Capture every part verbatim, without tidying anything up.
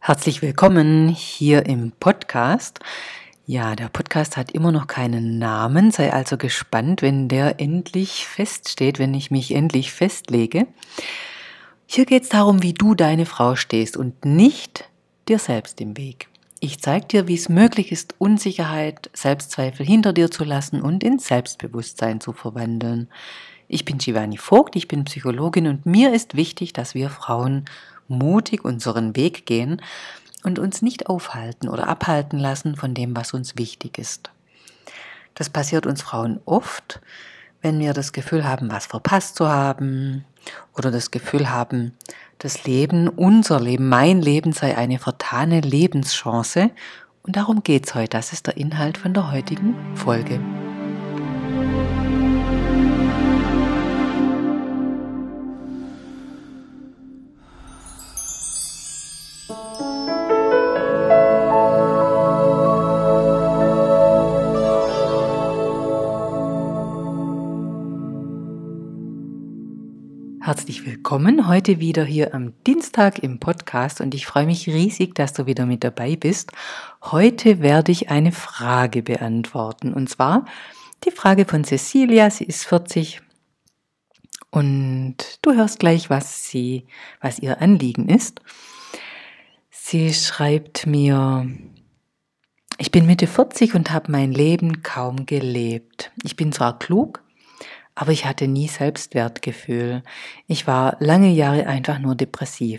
Herzlich willkommen hier im Podcast. Ja, der Podcast hat immer noch keinen Namen, sei also gespannt, wenn der endlich feststeht, wenn ich mich endlich festlege. Hier geht es darum, wie du deine Frau stehst und nicht dir selbst im Weg. Ich zeige dir, wie es möglich ist, Unsicherheit, Selbstzweifel hinter dir zu lassen und in Selbstbewusstsein zu verwandeln. Ich bin Shivani Vogt, ich bin Psychologin und mir ist wichtig, dass wir Frauen mutig unseren Weg gehen und uns nicht aufhalten oder abhalten lassen von dem, was uns wichtig ist. Das passiert uns Frauen oft, wenn wir das Gefühl haben, was verpasst zu haben oder das Gefühl haben, das Leben, unser Leben, mein Leben sei eine vertane Lebenschance. Und darum geht es heute. Das ist der Inhalt von der heutigen Folge. Herzlich willkommen heute wieder hier am Dienstag im Podcast und ich freue mich riesig, dass du wieder mit dabei bist. Heute werde ich eine Frage beantworten und zwar die Frage von Cecilia, sie ist vierzig und du hörst gleich, was sie, was ihr Anliegen ist. Sie schreibt mir: Ich bin Mitte vierzig und habe mein Leben kaum gelebt. Ich bin zwar klug, aber ich hatte nie Selbstwertgefühl. Ich war lange Jahre einfach nur depressiv.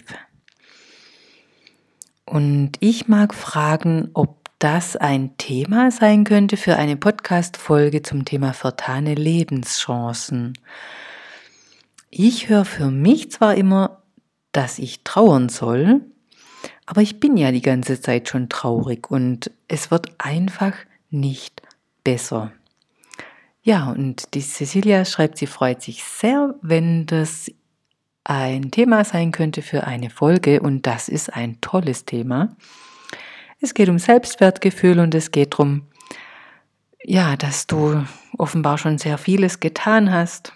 Und ich mag fragen, ob das ein Thema sein könnte für eine Podcast-Folge zum Thema vertane Lebenschancen. Ich höre für mich zwar immer, dass ich trauern soll, aber ich bin ja die ganze Zeit schon traurig und es wird einfach nicht besser. Ja, und die Cecilia schreibt, sie freut sich sehr, wenn das ein Thema sein könnte für eine Folge und das ist ein tolles Thema. Es geht um Selbstwertgefühl und es geht darum, ja, dass du offenbar schon sehr vieles getan hast,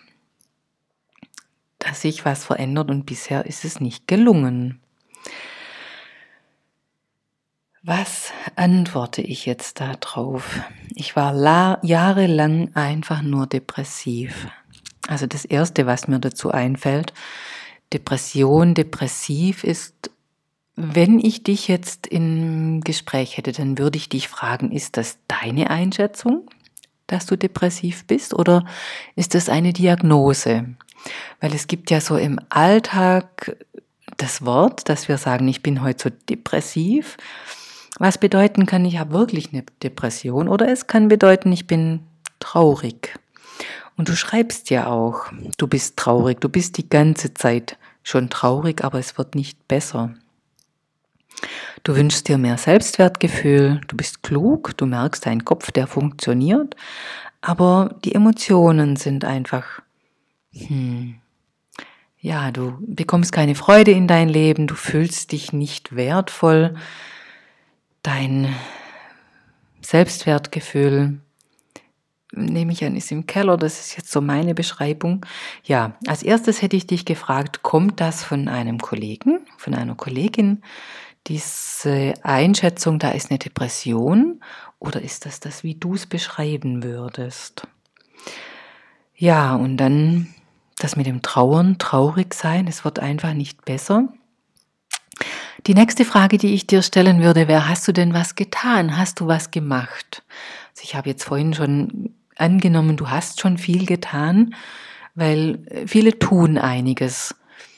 dass sich was verändert und bisher ist es nicht gelungen. Was antworte ich jetzt da drauf? Ich war la- jahrelang einfach nur depressiv. Also das Erste, was mir dazu einfällt, Depression, depressiv ist, wenn ich dich jetzt im Gespräch hätte, dann würde ich dich fragen, ist das deine Einschätzung, dass du depressiv bist oder ist das eine Diagnose? Weil es gibt ja so im Alltag das Wort, dass wir sagen, ich bin heute so depressiv, was bedeuten kann, ich habe wirklich eine Depression oder es kann bedeuten, ich bin traurig. Und du schreibst ja auch, du bist traurig, du bist die ganze Zeit schon traurig, aber es wird nicht besser. Du wünschst dir mehr Selbstwertgefühl, du bist klug, du merkst, dein Kopf, der funktioniert, aber die Emotionen sind einfach, hm, ja, du bekommst keine Freude in dein Leben, du fühlst dich nicht wertvoll, dein Selbstwertgefühl, nehme ich an, ist im Keller, das ist jetzt so meine Beschreibung. Ja, als erstes hätte ich dich gefragt, kommt das von einem Kollegen, von einer Kollegin, diese Einschätzung, da ist eine Depression, oder ist das das, wie du es beschreiben würdest? Ja, und dann das mit dem Trauern, traurig sein, es wird einfach nicht besser. Die nächste Frage, die ich dir stellen würde, wäre, hast du denn was getan? Hast du was gemacht? Also ich habe jetzt vorhin schon angenommen, du hast schon viel getan, weil viele tun einiges.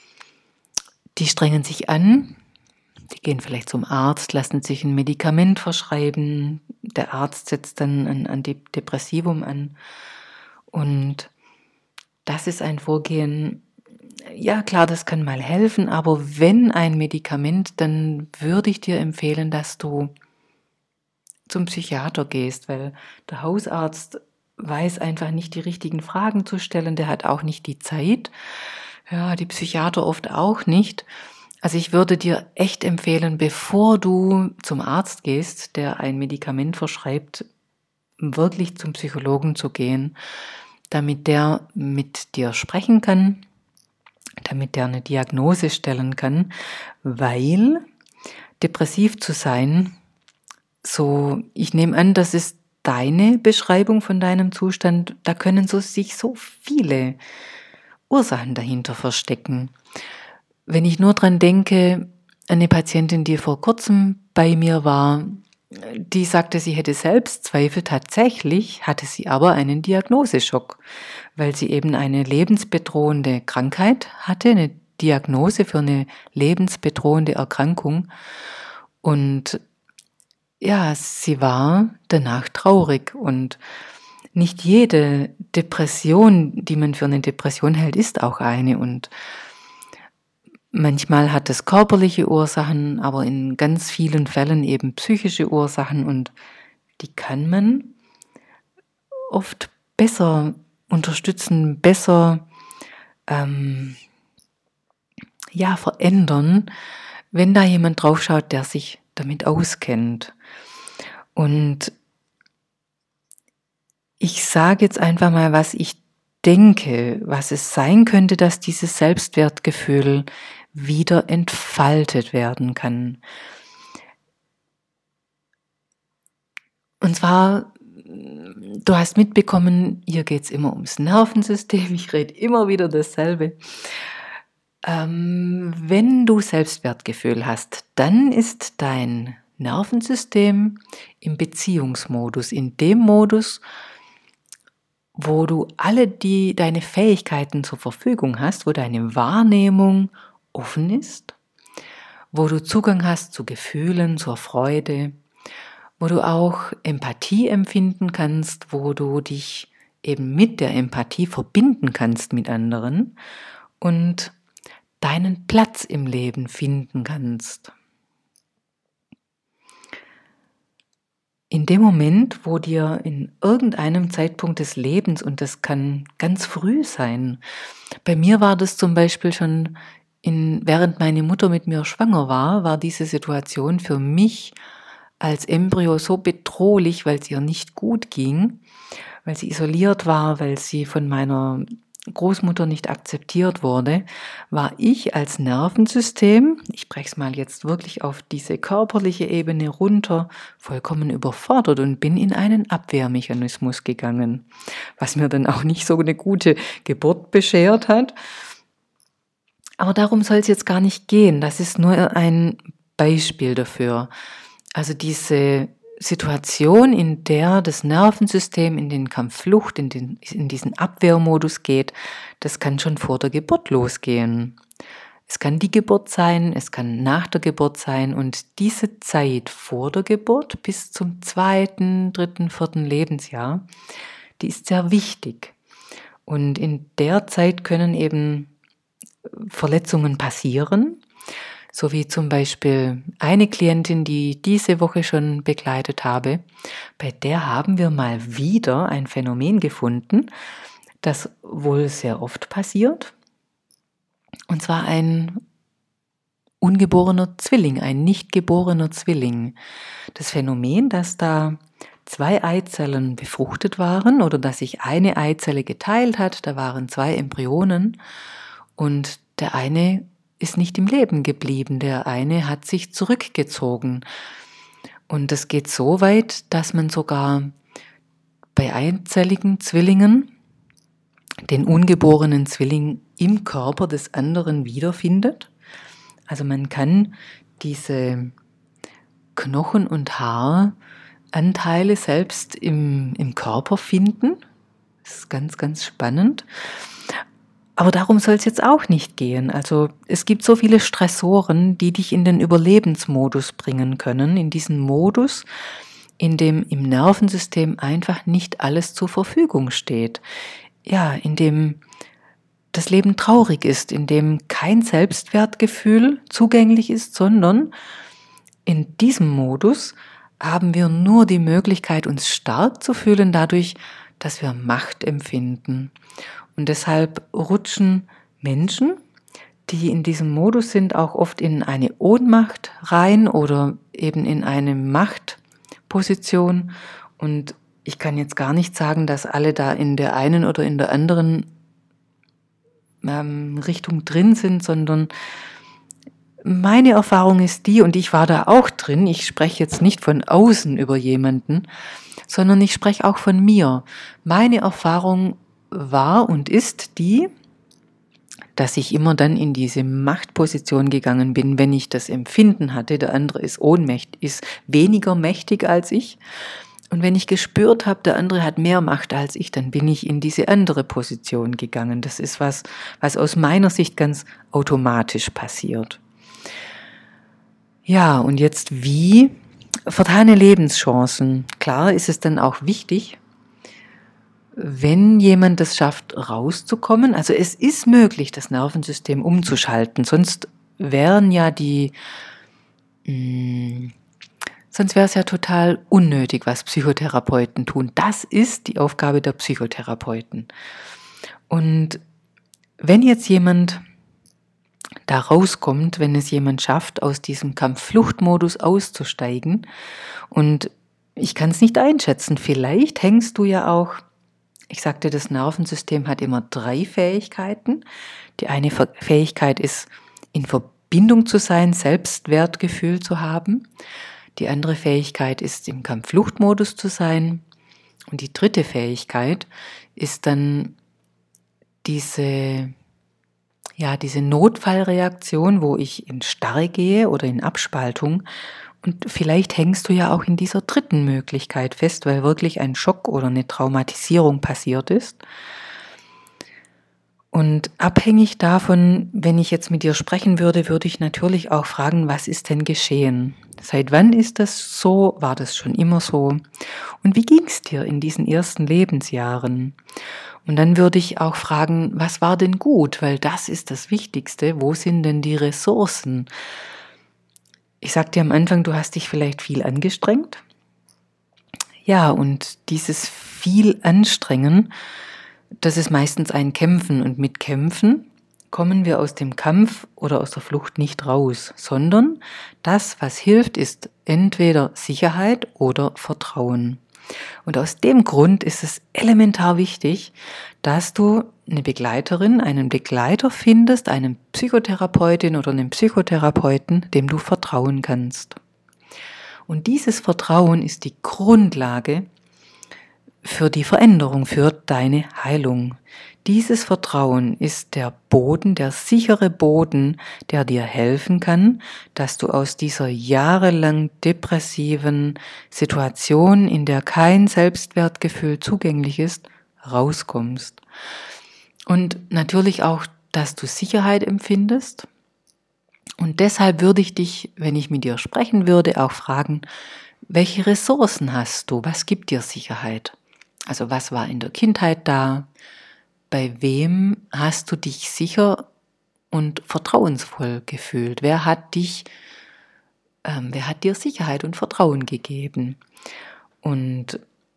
Die strengen sich an, die gehen vielleicht zum Arzt, lassen sich ein Medikament verschreiben, der Arzt setzt dann ein Antidepressivum an und das ist ein Vorgehen. Ja, klar, das kann mal helfen, aber wenn ein Medikament, dann würde ich dir empfehlen, dass du zum Psychiater gehst, weil der Hausarzt weiß einfach nicht die richtigen Fragen zu stellen, der hat auch nicht die Zeit, ja, die Psychiater oft auch nicht. Also ich würde dir echt empfehlen, bevor du zum Arzt gehst, der ein Medikament verschreibt, wirklich zum Psychologen zu gehen, damit der mit dir sprechen kann, damit der eine Diagnose stellen kann, weil depressiv zu sein, so, ich nehme an, das ist deine Beschreibung von deinem Zustand, da können so sich so viele Ursachen dahinter verstecken. Wenn ich nur dran denke, eine Patientin, die vor kurzem bei mir war, die sagte, sie hätte Selbstzweifel. Tatsächlich hatte sie aber einen Diagnoseschock, weil sie eben eine lebensbedrohende Krankheit hatte, eine Diagnose für eine lebensbedrohende Erkrankung. Und ja, sie war danach traurig. Und nicht jede Depression, die man für eine Depression hält, ist auch eine. Und manchmal hat es körperliche Ursachen, aber in ganz vielen Fällen eben psychische Ursachen, und die kann man oft besser unterstützen, besser ähm, ja, verändern, wenn da jemand draufschaut, der sich damit auskennt. Und ich sage jetzt einfach mal, was ich denke, was es sein könnte, dass dieses Selbstwertgefühl wieder entfaltet werden kann. Und zwar, du hast mitbekommen, hier geht es immer ums Nervensystem, ich rede immer wieder dasselbe. Ähm, wenn du Selbstwertgefühl hast, dann ist dein Nervensystem im Beziehungsmodus, in dem Modus, wo du alle die, deine Fähigkeiten zur Verfügung hast, wo deine Wahrnehmung offen ist, wo du Zugang hast zu Gefühlen, zur Freude, wo du auch Empathie empfinden kannst, wo du dich eben mit der Empathie verbinden kannst mit anderen und deinen Platz im Leben finden kannst. In dem Moment, wo dir in irgendeinem Zeitpunkt des Lebens, und das kann ganz früh sein, bei mir war das zum Beispiel schon, in, während meine Mutter mit mir schwanger war, war diese Situation für mich als Embryo so bedrohlich, weil es ihr nicht gut ging, weil sie isoliert war, weil sie von meiner Großmutter nicht akzeptiert wurde, war ich als Nervensystem, ich breche es mal jetzt wirklich auf diese körperliche Ebene runter, vollkommen überfordert und bin in einen Abwehrmechanismus gegangen, was mir dann auch nicht so eine gute Geburt beschert hat. Aber darum soll es jetzt gar nicht gehen, das ist nur ein Beispiel dafür. Also diese Situation, in der das Nervensystem in den Kampfflucht, in, den, in diesen Abwehrmodus geht, das kann schon vor der Geburt losgehen. Es kann die Geburt sein, es kann nach der Geburt sein, und diese Zeit vor der Geburt bis zum zweiten, dritten, vierten Lebensjahr, die ist sehr wichtig. Und in der Zeit können eben Verletzungen passieren, so wie zum Beispiel eine Klientin, die diese Woche schon begleitet habe, bei der haben wir mal wieder ein Phänomen gefunden, das wohl sehr oft passiert, und zwar ein ungeborener Zwilling, ein nicht geborener Zwilling. Das Phänomen, dass da zwei Eizellen befruchtet waren oder dass sich eine Eizelle geteilt hat, da waren zwei Embryonen und der eine ist nicht im Leben geblieben, der eine hat sich zurückgezogen. Und das geht so weit, dass man sogar bei einzelligen Zwillingen den ungeborenen Zwilling im Körper des anderen wiederfindet. Also man kann diese Knochen- und Haaranteile selbst im, im Körper finden. Das ist ganz, ganz spannend. Aber darum soll es jetzt auch nicht gehen. Also es gibt so viele Stressoren, die dich in den Überlebensmodus bringen können, in diesen Modus, in dem im Nervensystem einfach nicht alles zur Verfügung steht. Ja, in dem das Leben traurig ist, in dem kein Selbstwertgefühl zugänglich ist, sondern in diesem Modus haben wir nur die Möglichkeit, uns stark zu fühlen, dadurch, dass wir Macht empfinden. Und deshalb rutschen Menschen, die in diesem Modus sind, auch oft in eine Ohnmacht rein oder eben in eine Machtposition. Und ich kann jetzt gar nicht sagen, dass alle da in der einen oder in der anderen ähm, Richtung drin sind, sondern Meine Erfahrung ist die, und ich war da auch drin, ich spreche jetzt nicht von außen über jemanden, sondern ich spreche auch von mir. Meine Erfahrung war und ist die, dass ich immer dann in diese Machtposition gegangen bin, wenn ich das Empfinden hatte, der andere ist ohnmächtig, ist weniger mächtig als ich. Und wenn ich gespürt habe, der andere hat mehr Macht als ich, dann bin ich in diese andere Position gegangen. Das ist was, was aus meiner Sicht ganz automatisch passiert. Ja, und jetzt wie? Vertane Lebenschancen. Klar ist es dann auch wichtig, wenn jemand es schafft, rauszukommen. Also es ist möglich, das Nervensystem umzuschalten. Sonst wären ja die, mh, sonst wäre es ja total unnötig, was Psychotherapeuten tun. Das ist die Aufgabe der Psychotherapeuten. Und wenn jetzt jemand da rauskommt, wenn es jemand schafft, aus diesem Kampf-Flucht-Modus auszusteigen. Und ich kann es nicht einschätzen, vielleicht hängst du ja auch, ich sagte, das Nervensystem hat immer drei Fähigkeiten. Die eine Fähigkeit ist, in Verbindung zu sein, Selbstwertgefühl zu haben. Die andere Fähigkeit ist, im Kampf-Flucht-Modus zu sein. Und die dritte Fähigkeit ist dann diese Ja, diese Notfallreaktion, wo ich in Starre gehe oder in Abspaltung. Und vielleicht hängst du ja auch in dieser dritten Möglichkeit fest, weil wirklich ein Schock oder eine Traumatisierung passiert ist. Und abhängig davon, wenn ich jetzt mit dir sprechen würde, würde ich natürlich auch fragen, was ist denn geschehen? Seit wann ist das so? War das schon immer so? Und wie ging es dir in diesen ersten Lebensjahren? Und dann würde ich auch fragen, was war denn gut? Weil das ist das Wichtigste. Wo sind denn die Ressourcen? Ich sagte am Anfang, du hast dich vielleicht viel angestrengt. Ja, und dieses viel Anstrengen, das ist meistens ein Kämpfen. Und mit Kämpfen kommen wir aus dem Kampf oder aus der Flucht nicht raus, sondern das, was hilft, ist entweder Sicherheit oder Vertrauen. Und aus dem Grund ist es elementar wichtig, dass du eine Begleiterin, einen Begleiter findest, einen Psychotherapeutin oder einen Psychotherapeuten, dem du vertrauen kannst. Und dieses Vertrauen ist die Grundlage für die Veränderung, für deine Heilung. Dieses Vertrauen ist der Boden, der sichere Boden, der dir helfen kann, dass du aus dieser jahrelang depressiven Situation, in der kein Selbstwertgefühl zugänglich ist, rauskommst. Und natürlich auch, dass du Sicherheit empfindest. Und deshalb würde ich dich, wenn ich mit dir sprechen würde, auch fragen, welche Ressourcen hast du? Was gibt dir Sicherheit? Also was war in der Kindheit da? Bei wem hast du dich sicher und vertrauensvoll gefühlt? Wer hat dich, ähm, wer hat dir Sicherheit und Vertrauen gegeben? Und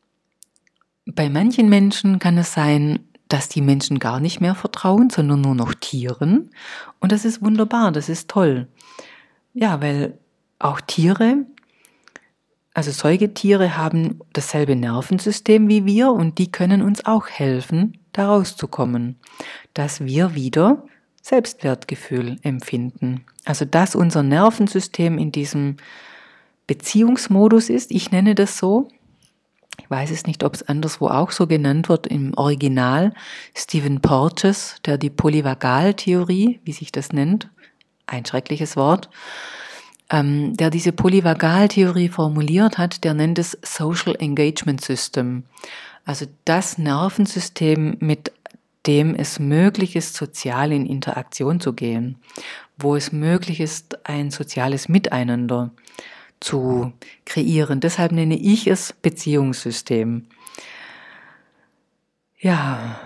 bei manchen Menschen kann es sein, dass die Menschen gar nicht mehr vertrauen, sondern nur noch Tieren. Und das ist wunderbar, das ist toll. Ja, weil auch Tiere, also Säugetiere haben dasselbe Nervensystem wie wir und die können uns auch helfen, da rauszukommen, dass wir wieder Selbstwertgefühl empfinden. Also dass unser Nervensystem in diesem Beziehungsmodus ist, ich nenne das so. Ich weiß es nicht, ob es anderswo auch so genannt wird. Im Original Stephen Porges, der die Polyvagaltheorie, wie sich das nennt, ein schreckliches Wort, ähm, der diese Polyvagaltheorie formuliert hat, der nennt es Social Engagement System. Also das Nervensystem, mit dem es möglich ist, sozial in Interaktion zu gehen, wo es möglich ist, ein soziales Miteinander zu kreieren. Deshalb nenne ich es Beziehungssystem. Ja,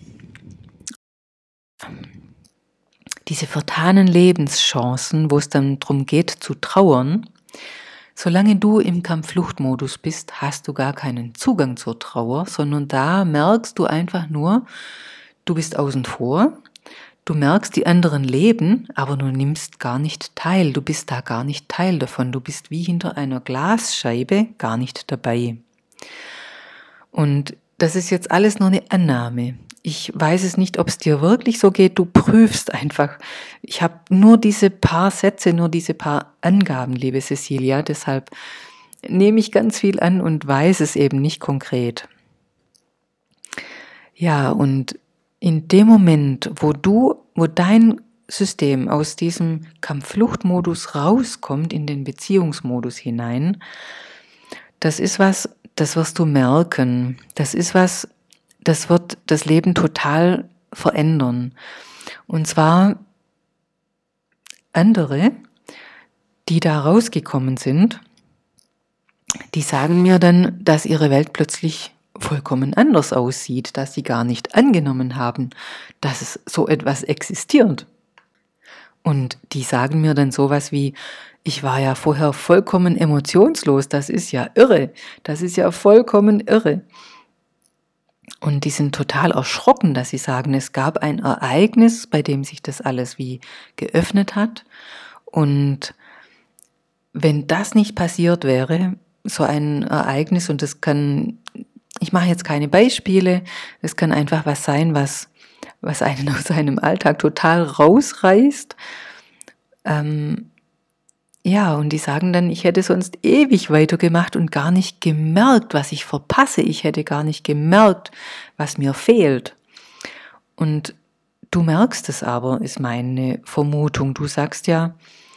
diese vertanen Lebenschancen, wo es dann darum geht zu trauern, solange du im Kampf-Flucht-Modus bist, hast du gar keinen Zugang zur Trauer, sondern da merkst du einfach nur, du bist außen vor. Du merkst, die anderen leben, aber du nimmst gar nicht teil. Du bist da gar nicht Teil davon. Du bist wie hinter einer Glasscheibe gar nicht dabei. Und das ist jetzt alles nur eine Annahme. ich weiß es nicht, ob es dir wirklich so geht, du prüfst einfach. Ich habe nur diese paar Sätze, nur diese paar Angaben, liebe Cecilia, deshalb nehme ich ganz viel an und weiß es eben nicht konkret. Ja, und in dem Moment, wo du, wo dein System aus diesem Kampf-Flucht-Modus rauskommt in den Beziehungsmodus hinein, das ist was, das wirst du merken. Das ist was, das wird das Leben total verändern. Und zwar andere, die da rausgekommen sind, die sagen mir dann, dass ihre Welt plötzlich vollkommen anders aussieht, dass sie gar nicht angenommen haben, dass es so etwas existiert. Und die sagen mir dann sowas wie, ich war ja vorher vollkommen emotionslos, das ist ja irre, das ist ja vollkommen irre. Und die sind total erschrocken, dass sie sagen, es gab ein Ereignis, bei dem sich das alles wie geöffnet hat. Und wenn das nicht passiert wäre, so ein Ereignis, und das kann, ich mache jetzt keine Beispiele, es kann einfach was sein, was, was einen aus seinem Alltag total rausreißt. Ähm, ja, und die sagen dann, ich hätte sonst ewig weitergemacht und gar nicht gemerkt, was ich verpasse. Ich hätte gar nicht gemerkt, was mir fehlt. Und du merkst es aber, ist meine Vermutung. Du sagst ja,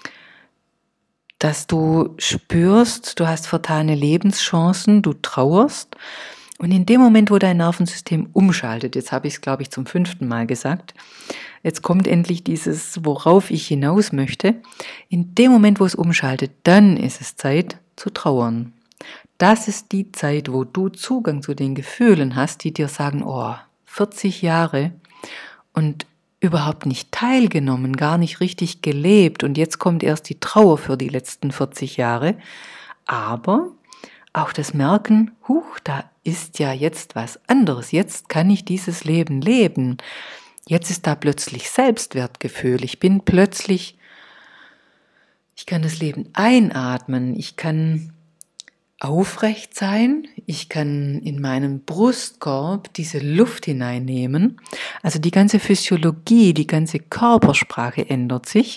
dass du spürst, du hast vertane Lebenschancen, du trauerst. Und in dem Moment, wo dein Nervensystem umschaltet, jetzt habe ich es, glaube ich, zum fünften Mal gesagt, jetzt kommt endlich dieses, worauf ich hinaus möchte. In dem Moment, wo es umschaltet, dann ist es Zeit zu trauern. Das ist die Zeit, wo du Zugang zu den Gefühlen hast, die dir sagen, oh, vierzig Jahre und überhaupt nicht teilgenommen, gar nicht richtig gelebt und jetzt kommt erst die Trauer für die letzten vierzig Jahre. Aber auch das Merken, huch, da ist ja jetzt was anderes, jetzt kann ich dieses Leben leben. Jetzt ist da plötzlich Selbstwertgefühl, ich bin plötzlich, ich kann das Leben einatmen, ich kann aufrecht sein, ich kann in meinen Brustkorb diese Luft hineinnehmen. Also die ganze Physiologie, die ganze Körpersprache ändert sich.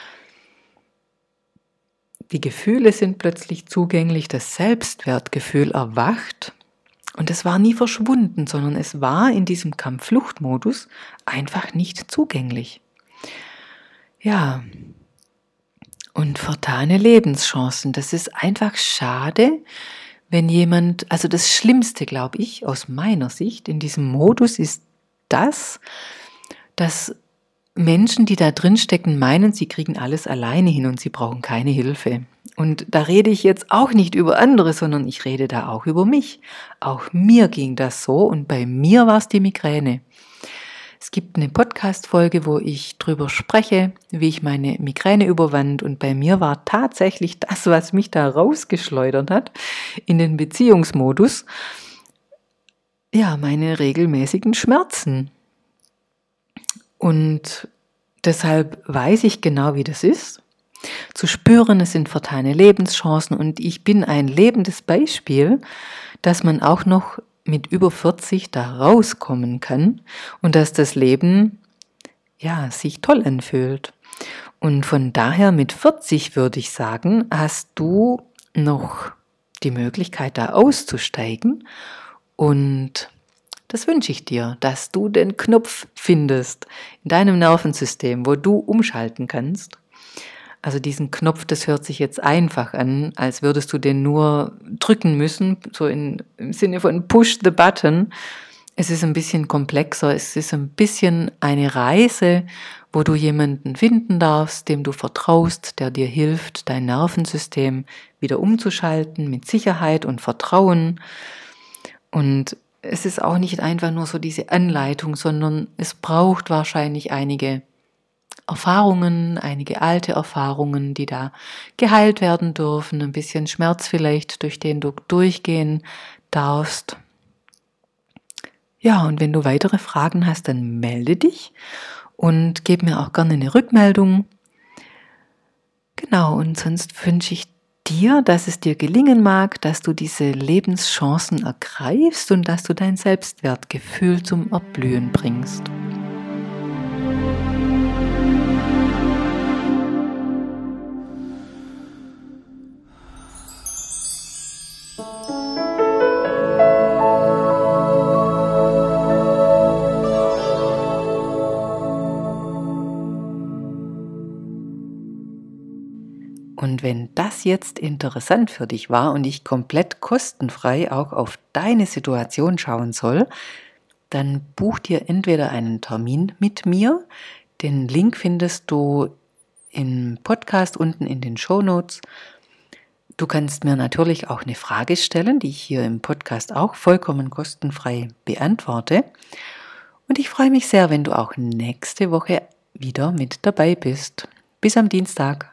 Die Gefühle sind plötzlich zugänglich, das Selbstwertgefühl erwacht. Und es war nie verschwunden, sondern es war in diesem Kampf-Flucht-Modus einfach nicht zugänglich. Ja, und vertane Lebenschancen, das ist einfach schade, wenn jemand, also das Schlimmste, glaube ich, aus meiner Sicht in diesem Modus ist das, dass Menschen, die da drin stecken, meinen, sie kriegen alles alleine hin und sie brauchen keine Hilfe. Und da rede ich jetzt auch nicht über andere, sondern ich rede da auch über mich. Auch mir ging das so und bei mir war es die Migräne. Es gibt eine Podcast-Folge, wo ich drüber spreche, wie ich meine Migräne überwand und bei mir war tatsächlich das, was mich da rausgeschleudert hat, in den Beziehungsmodus, ja, meine regelmäßigen Schmerzen. Und deshalb weiß ich genau, wie das ist. Zu spüren, es sind vertane Lebenschancen und ich bin ein lebendes Beispiel, dass man auch noch mit über vierzig da rauskommen kann und dass das Leben, ja, sich toll anfühlt. Und von daher mit vierzig würde ich sagen, hast du noch die Möglichkeit da auszusteigen und das wünsche ich dir, dass du den Knopf findest in deinem Nervensystem, wo du umschalten kannst. Also diesen Knopf, das hört sich jetzt einfach an, als würdest du den nur drücken müssen, so in, im Sinne von push the button. Es ist ein bisschen komplexer, es ist ein bisschen eine Reise, wo du jemanden finden darfst, dem du vertraust, der dir hilft, dein Nervensystem wieder umzuschalten mit Sicherheit und Vertrauen. Und es ist auch nicht einfach nur so diese Anleitung, sondern es braucht wahrscheinlich einige Erfahrungen, einige alte Erfahrungen, die da geheilt werden dürfen, ein bisschen Schmerz vielleicht, durch den du durchgehen darfst. Ja, und wenn du weitere Fragen hast, dann melde dich und gib mir auch gerne eine Rückmeldung. Genau, und sonst wünsche ich dir, dass es dir gelingen mag, dass du diese Lebenschancen ergreifst und dass du dein Selbstwertgefühl zum Erblühen bringst. Und wenn das jetzt interessant für dich war und ich komplett kostenfrei auch auf deine Situation schauen soll, dann buch dir entweder einen Termin mit mir. Den Link findest du im Podcast unten in den Shownotes. Du kannst mir natürlich auch eine Frage stellen, die ich hier im Podcast auch vollkommen kostenfrei beantworte. Und ich freue mich sehr, wenn du auch nächste Woche wieder mit dabei bist. Bis am Dienstag.